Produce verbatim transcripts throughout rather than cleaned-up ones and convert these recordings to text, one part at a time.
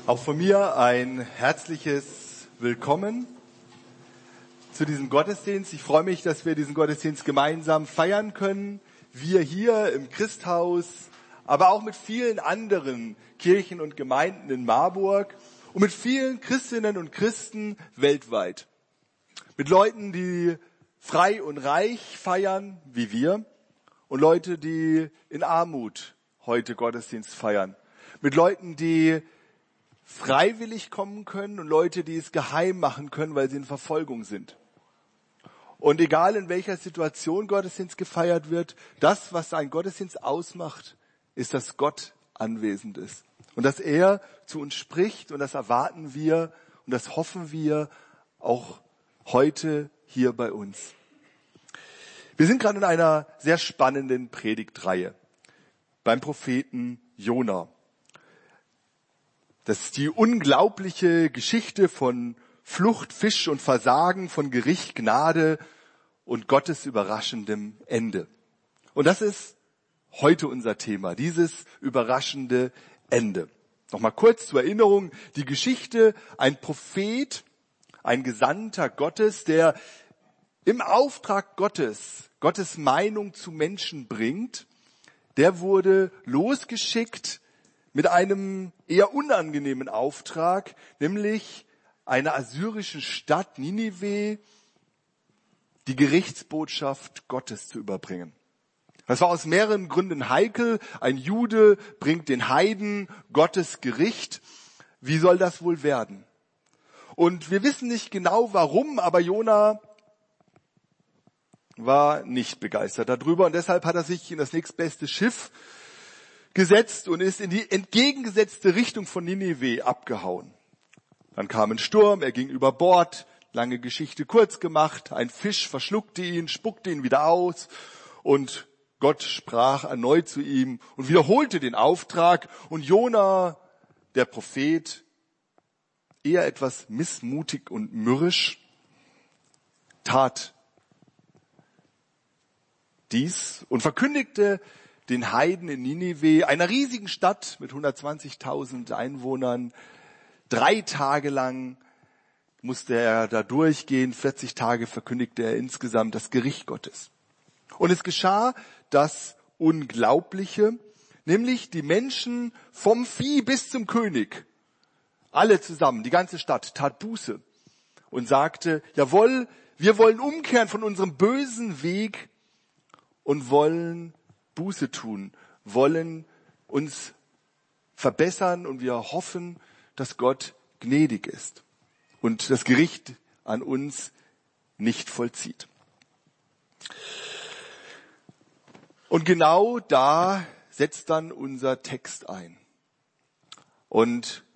Auch von mir ein herzliches Willkommen zu diesem Gottesdienst. Ich freue mich, dass wir diesen Gottesdienst gemeinsam feiern können. Wir hier im Christhaus, aber auch mit vielen anderen Kirchen und Gemeinden in Marburg und mit vielen Christinnen und Christen weltweit. Mit Leuten, die frei und reich feiern, wie wir, und Leute, die in Armut heute Gottesdienst feiern. Mit Leuten, die freiwillig kommen können und Leute, die es geheim machen können, weil sie in Verfolgung sind. Und egal in welcher Situation Gottesdienst gefeiert wird, das, was ein Gottesdienst ausmacht, ist, dass Gott anwesend ist. Und dass er zu uns spricht, und das erwarten wir und das hoffen wir auch heute hier bei uns. Wir sind gerade in einer sehr spannenden Predigtreihe beim Propheten Jona. Das ist die unglaubliche Geschichte von Flucht, Fisch und Versagen, von Gericht, Gnade und Gottes überraschendem Ende. Und das ist heute unser Thema, dieses überraschende Ende. Nochmal kurz zur Erinnerung, die Geschichte, ein Prophet, ein Gesandter Gottes, der im Auftrag Gottes, Gottes Meinung zu Menschen bringt, der wurde losgeschickt mit einem eher unangenehmen Auftrag, nämlich einer assyrischen Stadt Ninive die Gerichtsbotschaft Gottes zu überbringen. Das war aus mehreren Gründen heikel. Ein Jude bringt den Heiden Gottes Gericht. Wie soll das wohl werden? Und wir wissen nicht genau warum, aber Jona war nicht begeistert darüber und deshalb hat er sich in das nächstbeste Schiff gesetzt und ist in die entgegengesetzte Richtung von Ninive abgehauen. Dann kam ein Sturm, er ging über Bord, lange Geschichte kurz gemacht, ein Fisch verschluckte ihn, spuckte ihn wieder aus und Gott sprach erneut zu ihm und wiederholte den Auftrag und Jona, der Prophet, eher etwas missmutig und mürrisch, tat dies und verkündigte den Heiden in Ninive, einer riesigen Stadt mit hundertzwanzigtausend Einwohnern. Drei Tage lang musste er da durchgehen, vierzig Tage verkündigte er insgesamt das Gericht Gottes. Und es geschah das Unglaubliche, nämlich die Menschen vom Vieh bis zum König, alle zusammen, die ganze Stadt, tat Buße und sagte, jawohl, wir wollen umkehren von unserem bösen Weg und wollen Buße tun, wollen uns verbessern und wir hoffen, dass Gott gnädig ist und das Gericht an uns nicht vollzieht. Und genau da setzt dann unser Text ein. Und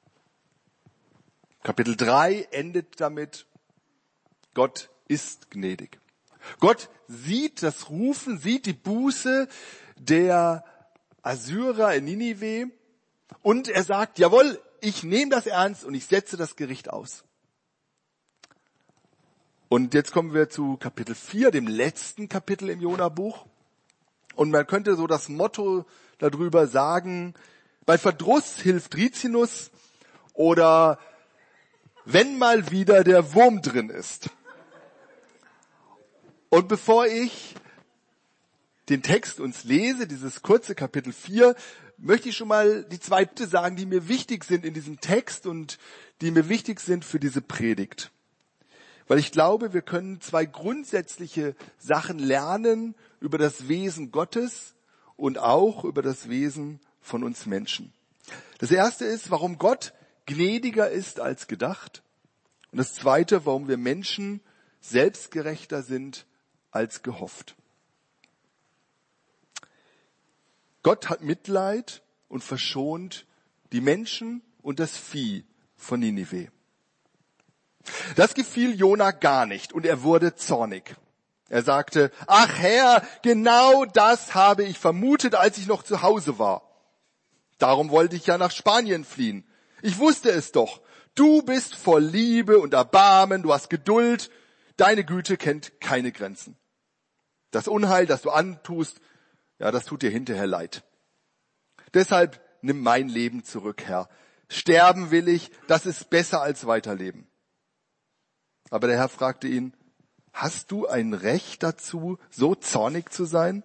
Kapitel drei endet damit, Gott ist gnädig. Gott sieht das Rufen, sieht die Buße der Assyrer in Ninive und er sagt, jawohl, ich nehme das ernst und ich setze das Gericht aus. Und jetzt kommen wir zu Kapitel vier, dem letzten Kapitel im Jona-Buch. Und man könnte so das Motto darüber sagen, bei Verdruss hilft Rizinus oder wenn mal wieder der Wurm drin ist. Und bevor ich den Text uns lese, dieses kurze Kapitel vier, möchte ich schon mal die zwei Punkte sagen, die mir wichtig sind in diesem Text und die mir wichtig sind für diese Predigt. Weil ich glaube, wir können zwei grundsätzliche Sachen lernen über das Wesen Gottes und auch über das Wesen von uns Menschen. Das erste ist, warum Gott gnädiger ist als gedacht. Und das zweite, warum wir Menschen selbstgerechter sind als gehofft. Gott hat Mitleid und verschont die Menschen und das Vieh von Ninive. Das gefiel Jona gar nicht und er wurde zornig. Er sagte, ach Herr, genau das habe ich vermutet, als ich noch zu Hause war. Darum wollte ich ja nach Spanien fliehen. Ich wusste es doch. Du bist voll Liebe und Erbarmen, du hast Geduld. Deine Güte kennt keine Grenzen. Das Unheil, das du antust, ja, das tut dir hinterher leid. Deshalb nimm mein Leben zurück, Herr. sterben will ich, das ist besser als weiterleben. Aber der Herr fragte ihn, hast du ein Recht dazu, so zornig zu sein?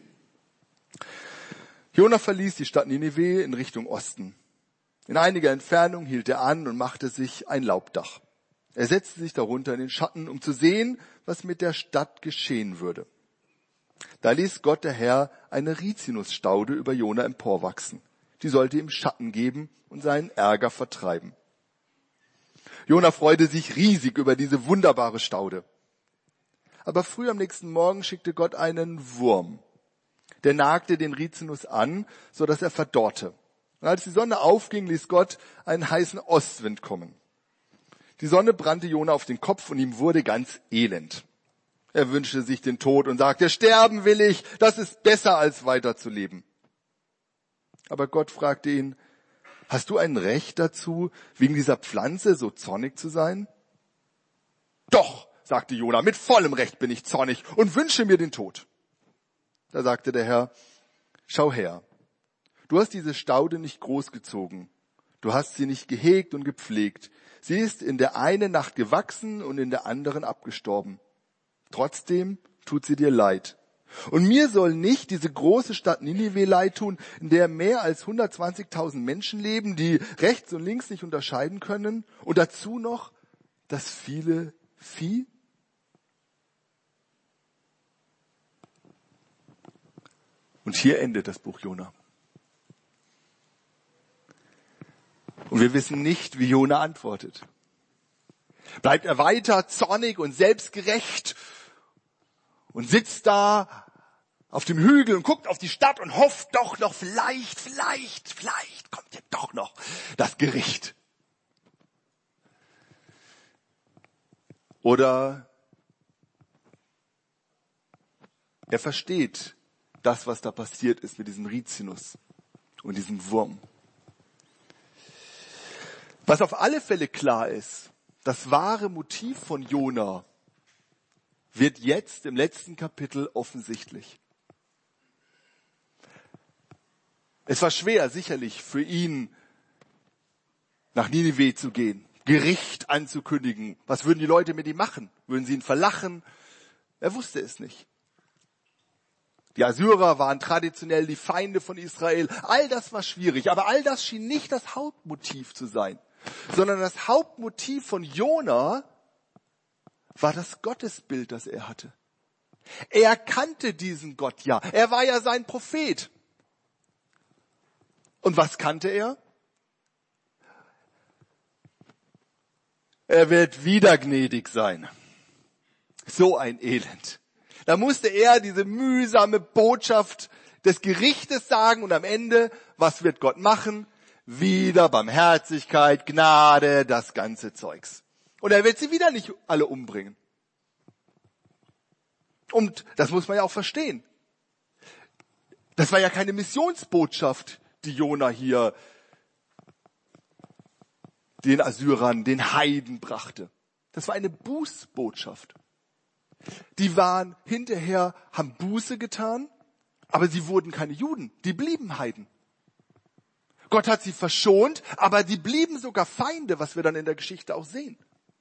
Jona verließ die Stadt Ninive in Richtung Osten. In einiger Entfernung hielt er an und machte sich ein Laubdach. Er setzte sich darunter in den Schatten, um zu sehen, was mit der Stadt geschehen würde. Da ließ Gott der Herr eine Rizinusstaude über Jona emporwachsen. Die sollte ihm Schatten geben und seinen Ärger vertreiben. Jona freute sich riesig über diese wunderbare Staude. Aber früh am nächsten Morgen schickte Gott einen Wurm. Der nagte den Rizinus an, so dass er verdorrte. Und als die Sonne aufging, ließ Gott einen heißen Ostwind kommen. Die Sonne brannte Jona auf den Kopf und ihm wurde ganz elend. Er wünschte sich den Tod und sagte, sterben will ich, das ist besser als weiterzuleben. Aber Gott fragte ihn, hast du ein Recht dazu, wegen dieser Pflanze so zornig zu sein? Doch, sagte Jona, mit vollem Recht bin ich zornig und wünsche mir den Tod. Da sagte der Herr, schau her, du hast diese Staude nicht großgezogen, du hast sie nicht gehegt und gepflegt. Sie ist in der einen Nacht gewachsen und in der anderen abgestorben. Trotzdem tut sie dir leid. Und mir soll nicht diese große Stadt Ninive leid tun, in der mehr als hundertzwanzigtausend Menschen leben, die rechts und links nicht unterscheiden können. Und dazu noch das viele Vieh. Und hier endet das Buch Jona. Und wir wissen nicht, wie Jona antwortet. Bleibt er weiter zornig und selbstgerecht und sitzt da auf dem Hügel und guckt auf die Stadt und hofft doch noch, vielleicht, vielleicht, vielleicht kommt ja doch noch das Gericht. Oder er versteht das, was da passiert ist mit diesem Rizinus und diesem Wurm. Was auf alle Fälle klar ist, das wahre Motiv von Jona wird jetzt im letzten Kapitel offensichtlich. Es war schwer, sicherlich für ihn, nach Ninive zu gehen, Gericht anzukündigen. Was würden die Leute mit ihm machen? Würden sie ihn verlachen? Er wusste es nicht. Die Assyrer waren traditionell die Feinde von Israel. All das war schwierig, aber all das schien nicht das Hauptmotiv zu sein, sondern das Hauptmotiv von Jona war das Gottesbild, das er hatte. Er kannte diesen Gott ja. Er war ja sein Prophet. Und was kannte er? Er wird wieder gnädig sein. So ein Elend. Da musste er diese mühsame Botschaft des Gerichtes sagen und am Ende, was wird Gott machen? Wieder Barmherzigkeit, Gnade, das ganze Zeugs. Und er wird sie wieder nicht alle umbringen. Und das muss man ja auch verstehen. Das war ja keine Missionsbotschaft, die Jona hier den Assyrern, den Heiden brachte. Das war eine Bußbotschaft. Die waren hinterher, haben Buße getan, aber sie wurden keine Juden, die blieben Heiden. Gott hat sie verschont, aber die blieben sogar Feinde, was wir dann in der Geschichte auch sehen.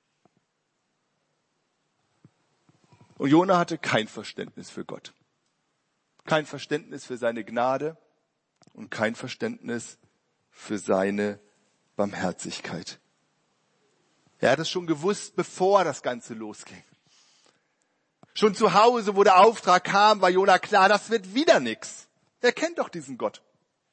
Und Jona hatte kein Verständnis für Gott. Kein Verständnis für seine Gnade und kein Verständnis für seine Barmherzigkeit. Er hat es schon gewusst, bevor das Ganze losging. Schon zu Hause, wo der Auftrag kam, war Jona klar, das wird wieder nix. Er kennt doch diesen Gott.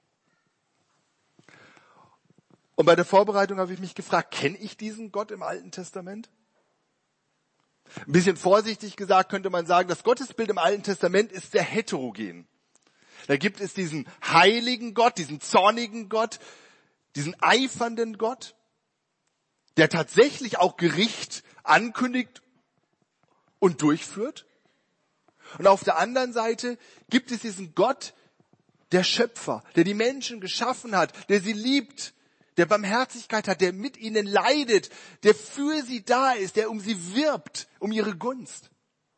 Und bei der Vorbereitung habe ich mich gefragt, kenne ich diesen Gott im Alten Testament? Ein bisschen vorsichtig gesagt könnte man sagen, das Gottesbild im Alten Testament ist sehr heterogen. Da gibt es diesen heiligen Gott, diesen zornigen Gott, diesen eifernden Gott, der tatsächlich auch Gericht ankündigt und durchführt. Und auf der anderen Seite gibt es diesen Gott, der Schöpfer, der die Menschen geschaffen hat, der sie liebt, der Barmherzigkeit hat, der mit ihnen leidet, der für sie da ist, der um sie wirbt, um ihre Gunst.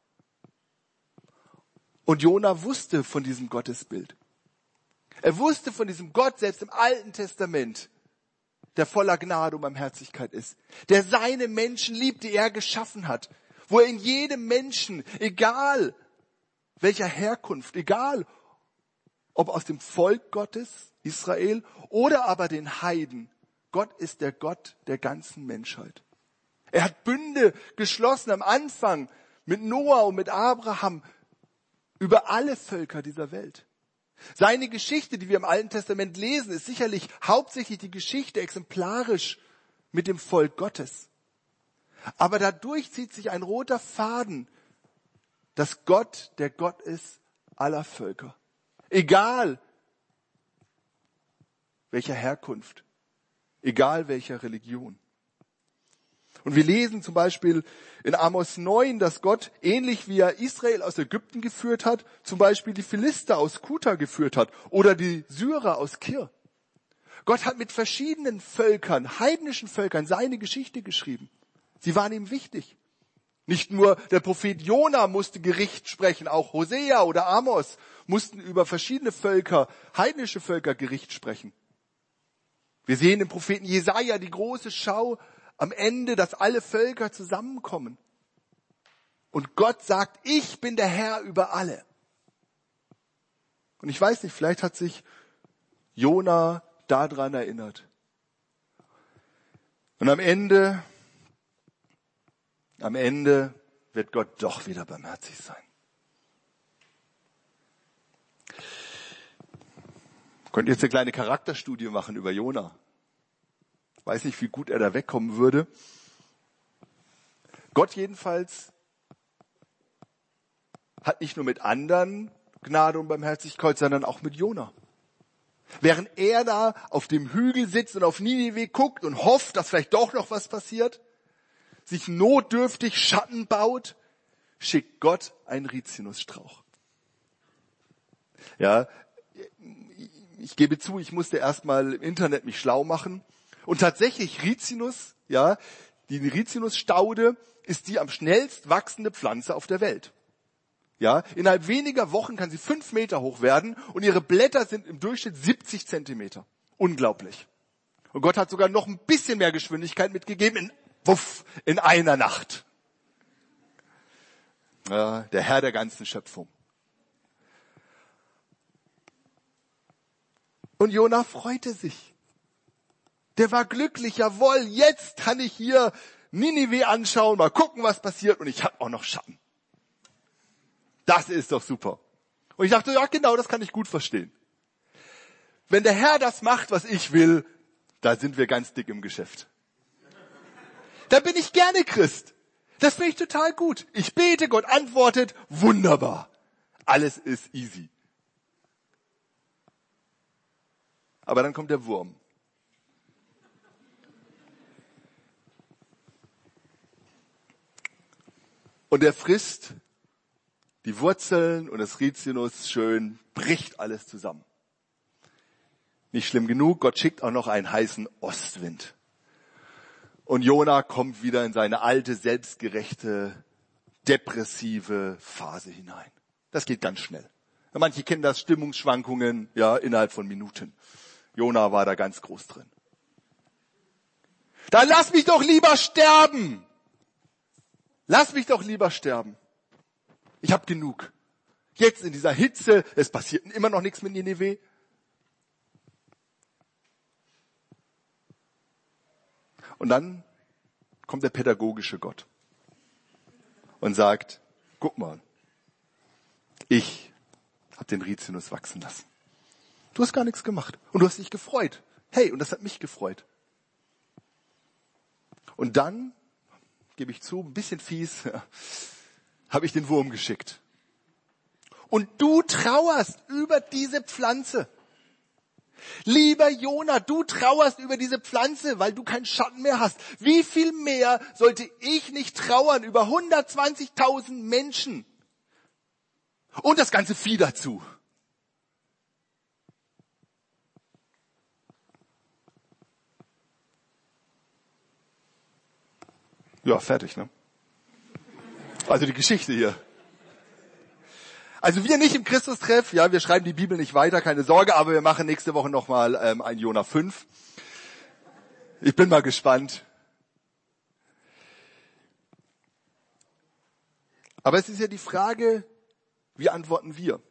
Und Jona wusste von diesem Gottesbild. Er wusste von diesem Gott selbst im Alten Testament, der voller Gnade und Barmherzigkeit ist, der seine Menschen liebt, die er geschaffen hat, wo er in jedem Menschen, egal welcher Herkunft, egal ob aus dem Volk Gottes, Israel, oder aber den Heiden, Gott ist der Gott der ganzen Menschheit. Er hat Bünde geschlossen am Anfang mit Noah und mit Abraham über alle Völker dieser Welt. Seine Geschichte, die wir im Alten Testament lesen, ist sicherlich hauptsächlich die Geschichte exemplarisch mit dem Volk Gottes. Aber dadurch zieht sich ein roter Faden, dass Gott der Gott ist aller Völker. Egal welcher Herkunft, egal welcher Religion. Und wir lesen zum Beispiel in Amos neun, dass Gott, ähnlich wie er Israel aus Ägypten geführt hat, zum Beispiel die Philister aus Kuta geführt hat oder die Syrer aus Kir. Gott hat mit verschiedenen Völkern, heidnischen Völkern, seine Geschichte geschrieben. Sie waren ihm wichtig. Nicht nur der Prophet Jona musste Gericht sprechen, auch Hosea oder Amos mussten über verschiedene Völker, heidnische Völker Gericht sprechen. Wir sehen im Propheten Jesaja die große Schau am Ende, dass alle Völker zusammenkommen. Und Gott sagt, ich bin der Herr über alle. Und ich weiß nicht, vielleicht hat sich Jona daran erinnert. Und am Ende, am Ende wird Gott doch wieder barmherzig sein. Könnt ihr jetzt eine kleine Charakterstudie machen über Jona? Ich weiß nicht, wie gut er da wegkommen würde. Gott jedenfalls hat nicht nur mit anderen Gnade und Barmherzigkeit, sondern auch mit Jona. Während er da auf dem Hügel sitzt und auf Ninive guckt und hofft, dass vielleicht doch noch was passiert, sich notdürftig Schatten baut, schickt Gott einen Rizinusstrauch. Ja, ich gebe zu, ich musste erstmal im Internet mich schlau machen. Und tatsächlich Rizinus, ja, die Rizinusstaude ist die am schnellst wachsende Pflanze auf der Welt. Ja, innerhalb weniger Wochen kann sie fünf Meter hoch werden und ihre Blätter sind im Durchschnitt siebzig Zentimeter. Unglaublich. Und Gott hat sogar noch ein bisschen mehr Geschwindigkeit mitgegeben in, wuff, in einer Nacht. Ja, der Herr der ganzen Schöpfung. Und Jona freute sich. Der war glücklich, jawohl, jetzt kann ich hier Ninive anschauen, mal gucken, was passiert und ich habe auch noch Schatten. Das ist doch super. Und ich dachte, ja genau, das kann ich gut verstehen. Wenn der Herr das macht, was ich will, da sind wir ganz dick im Geschäft. Da bin ich gerne Christ. Das finde ich total gut. Ich bete, Gott antwortet, wunderbar. Alles ist easy. Aber dann kommt der Wurm. Und er frisst die Wurzeln und das Rizinus schön, bricht alles zusammen. Nicht schlimm genug, Gott schickt auch noch einen heißen Ostwind. Und Jona kommt wieder in seine alte, selbstgerechte, depressive Phase hinein. Das geht ganz schnell. Manche kennen das, Stimmungsschwankungen, ja, innerhalb von Minuten. Jona war da ganz groß drin. Dann lass mich doch lieber sterben! Lass mich doch lieber sterben. Ich habe genug. Jetzt in dieser Hitze, es passiert immer noch nichts mit Ninive. Und dann kommt der pädagogische Gott und sagt, guck mal, ich habe den Rizinus wachsen lassen. Du hast gar nichts gemacht und du hast dich gefreut. Hey, und das hat mich gefreut. Und dann, gebe ich zu, ein bisschen fies, ja, habe ich den Wurm geschickt. Und du trauerst über diese Pflanze. Lieber Jona, du trauerst über diese Pflanze, weil du keinen Schatten mehr hast. Wie viel mehr sollte ich nicht trauern über hundertzwanzigtausend Menschen? Und das ganze Vieh dazu. Ja, fertig, ne? Also die Geschichte hier. Also wir nicht im Christustreff, ja, wir schreiben die Bibel nicht weiter, keine Sorge, aber wir machen nächste Woche nochmal ähm, ein Jona fünf. Ich bin mal gespannt. Aber es ist ja die Frage, wie antworten wir?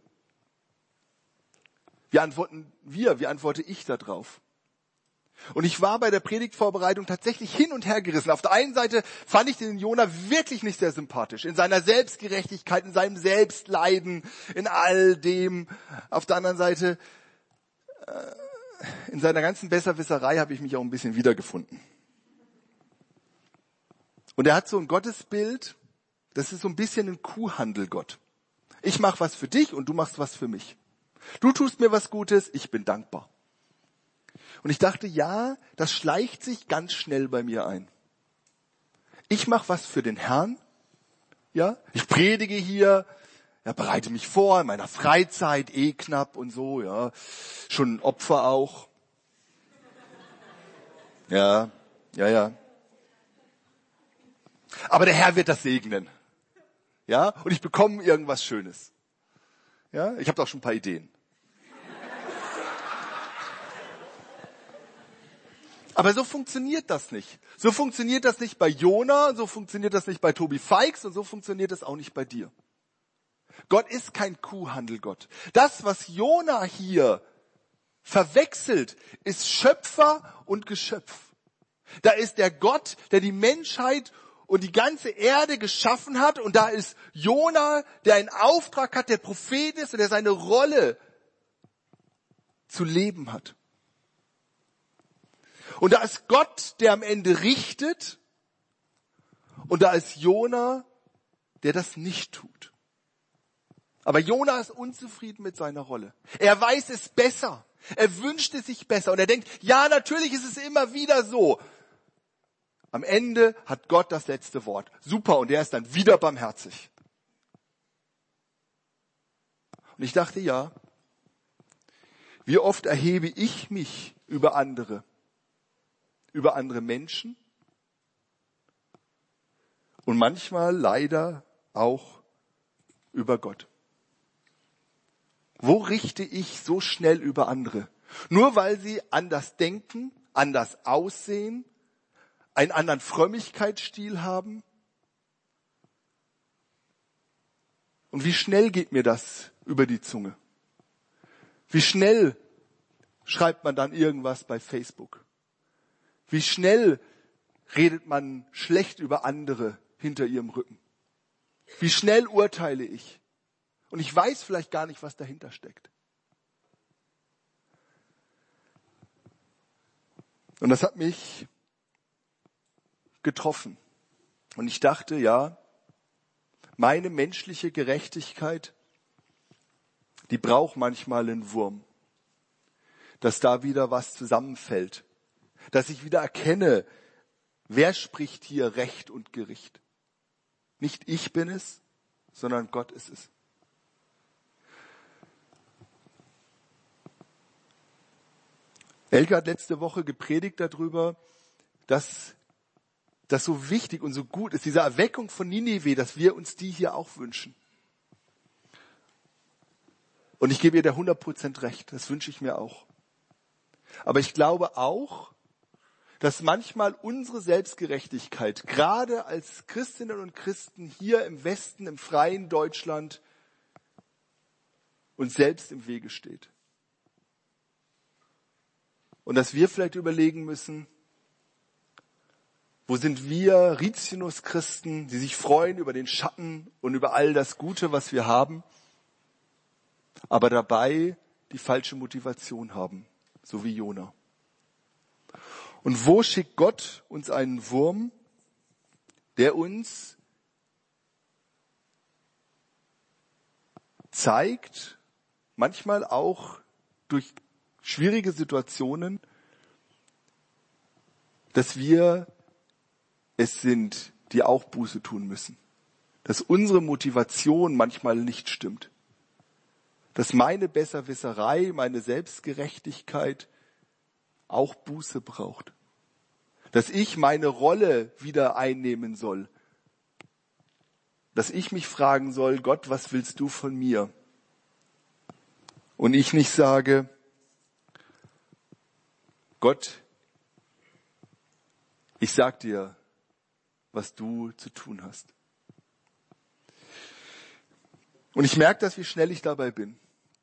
Wie antworten wir? Wie antworte ich da drauf? Und ich war bei der Predigtvorbereitung tatsächlich hin und her gerissen. Auf der einen Seite fand ich den Jona wirklich nicht sehr sympathisch. In seiner Selbstgerechtigkeit, in seinem Selbstleiden, in all dem. Auf der anderen Seite, in seiner ganzen Besserwisserei habe ich mich auch ein bisschen wiedergefunden. Und er hat so ein Gottesbild, das ist so ein bisschen ein Kuhhandelgott. Ich mache was für dich und du machst was für mich. Du tust mir was Gutes, ich bin dankbar. Und ich dachte, ja, das schleicht sich ganz schnell bei mir ein. Ich mache was für den Herrn, ja, ich predige hier, ja, bereite mich vor in meiner Freizeit, eh knapp und so, ja, schon ein Opfer auch. Ja, ja, ja. Aber der Herr wird das segnen, ja, und ich bekomme irgendwas Schönes. Ja, ich habe da auch schon ein paar Ideen. Aber so funktioniert das nicht. So funktioniert das nicht bei Jona, so funktioniert das nicht bei Tobi Feix und so funktioniert das auch nicht bei dir. Gott ist kein Kuhhandelgott. Das, was Jona hier verwechselt, ist Schöpfer und Geschöpf. Da ist der Gott, der die Menschheit und die ganze Erde geschaffen hat, und da ist Jona, der einen Auftrag hat, der Prophet ist und der seine Rolle zu leben hat. Und da ist Gott, der am Ende richtet, und da ist Jona, der das nicht tut. Aber Jona ist unzufrieden mit seiner Rolle. Er weiß es besser. Er wünscht es sich besser. Und er denkt, ja, natürlich ist es immer wieder so. Am Ende hat Gott das letzte Wort. Super, und er ist dann wieder barmherzig. Und ich dachte, ja, wie oft erhebe ich mich über andere? Über andere Menschen und manchmal leider auch über Gott. Wo richte ich so schnell über andere? Nur weil sie anders denken, anders aussehen, einen anderen Frömmigkeitsstil haben? Und wie schnell geht mir das über die Zunge? Wie schnell schreibt man dann irgendwas bei Facebook? Wie schnell redet man schlecht über andere hinter ihrem Rücken? Wie schnell urteile ich? Und ich weiß vielleicht gar nicht, was dahinter steckt. Und das hat mich getroffen. Und ich dachte, ja, meine menschliche Gerechtigkeit, die braucht manchmal einen Wurm, dass da wieder was zusammenfällt. Dass ich wieder erkenne, wer spricht hier Recht und Gericht. Nicht ich bin es, sondern Gott ist es. Elke hat letzte Woche gepredigt darüber, dass das so wichtig und so gut ist, diese Erweckung von Ninive, dass wir uns die hier auch wünschen. Und ich gebe ihr da hundert Prozent recht, das wünsche ich mir auch. Aber ich glaube auch, dass manchmal unsere Selbstgerechtigkeit, gerade als Christinnen und Christen hier im Westen, im freien Deutschland, uns selbst im Wege steht. Und dass wir vielleicht überlegen müssen, wo sind wir Rizinus-Christen, die sich freuen über den Schatten und über all das Gute, was wir haben, aber dabei die falsche Motivation haben, so wie Jona. Und wo schickt Gott uns einen Wurm, der uns zeigt, manchmal auch durch schwierige Situationen, dass wir es sind, die auch Buße tun müssen. Dass unsere Motivation manchmal nicht stimmt. Dass meine Besserwisserei, meine Selbstgerechtigkeit auch Buße braucht. Dass ich meine Rolle wieder einnehmen soll. Dass ich mich fragen soll, Gott, was willst du von mir? Und ich nicht sage, Gott, Ich sag dir, was du zu tun hast. Und ich merke das, wie schnell ich dabei bin.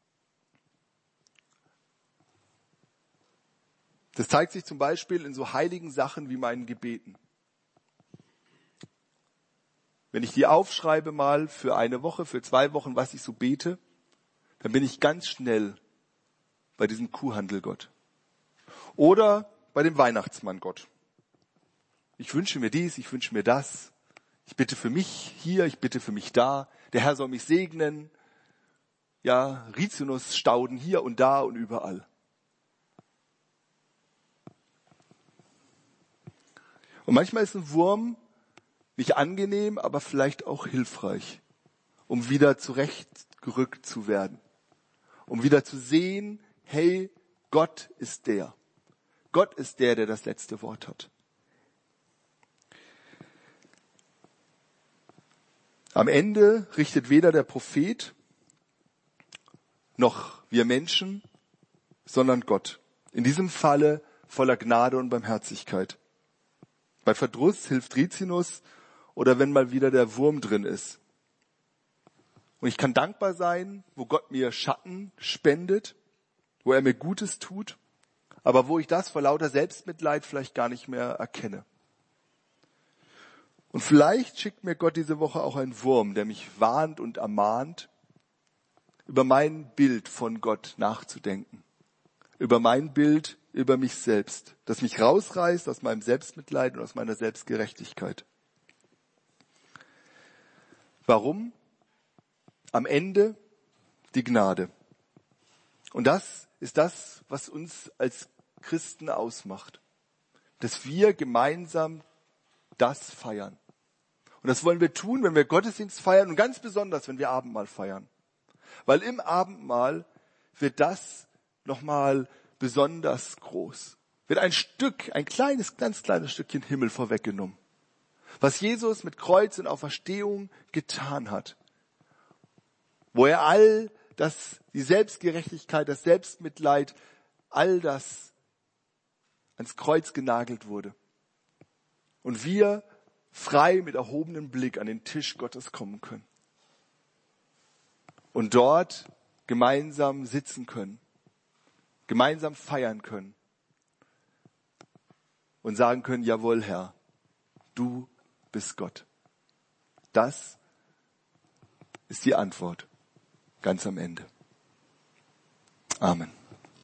Das zeigt sich zum Beispiel in so heiligen Sachen wie meinen Gebeten. Wenn ich die aufschreibe mal für eine Woche, für zwei Wochen, was ich so bete, dann bin ich ganz schnell bei diesem Kuhhandelgott. Oder bei dem Weihnachtsmanngott. Ich wünsche mir dies, ich wünsche mir das. Ich bitte für mich hier, ich bitte für mich da. Der Herr soll mich segnen. Ja, Rizinusstauden hier und da und überall. Und manchmal ist ein Wurm nicht angenehm, aber vielleicht auch hilfreich, um wieder zurechtgerückt zu werden. Um wieder zu sehen, hey, Gott ist der. Gott ist der, der das letzte Wort hat. Am Ende richtet weder der Prophet noch wir Menschen, sondern Gott. In diesem Falle voller Gnade und Barmherzigkeit. Bei Verdruss hilft Rizinus oder wenn mal wieder der Wurm drin ist. Und ich kann dankbar sein, wo Gott mir Schatten spendet, wo er mir Gutes tut, aber wo ich das vor lauter Selbstmitleid vielleicht gar nicht mehr erkenne. Und vielleicht schickt mir Gott diese Woche auch einen Wurm, der mich warnt und ermahnt, über mein Bild von Gott nachzudenken. Über mein Bild über mich selbst, das mich rausreißt aus meinem Selbstmitleid und aus meiner Selbstgerechtigkeit. Warum? Am Ende die Gnade. Und das ist das, was uns als Christen ausmacht. Dass wir gemeinsam das feiern. Und das wollen wir tun, wenn wir Gottesdienst feiern und ganz besonders, wenn wir Abendmahl feiern. Weil im Abendmahl wird das nochmal besonders groß. Wird ein Stück, ein kleines, ganz kleines Stückchen Himmel vorweggenommen. Was Jesus mit Kreuz und Auferstehung getan hat. Wo er all das, die Selbstgerechtigkeit, das Selbstmitleid, all das ans Kreuz genagelt wurde. Und wir frei mit erhobenem Blick an den Tisch Gottes kommen können. Und dort gemeinsam sitzen können. Gemeinsam feiern können. Und sagen können, jawohl Herr, du bist Gott. Das ist die Antwort. Ganz am Ende. Amen.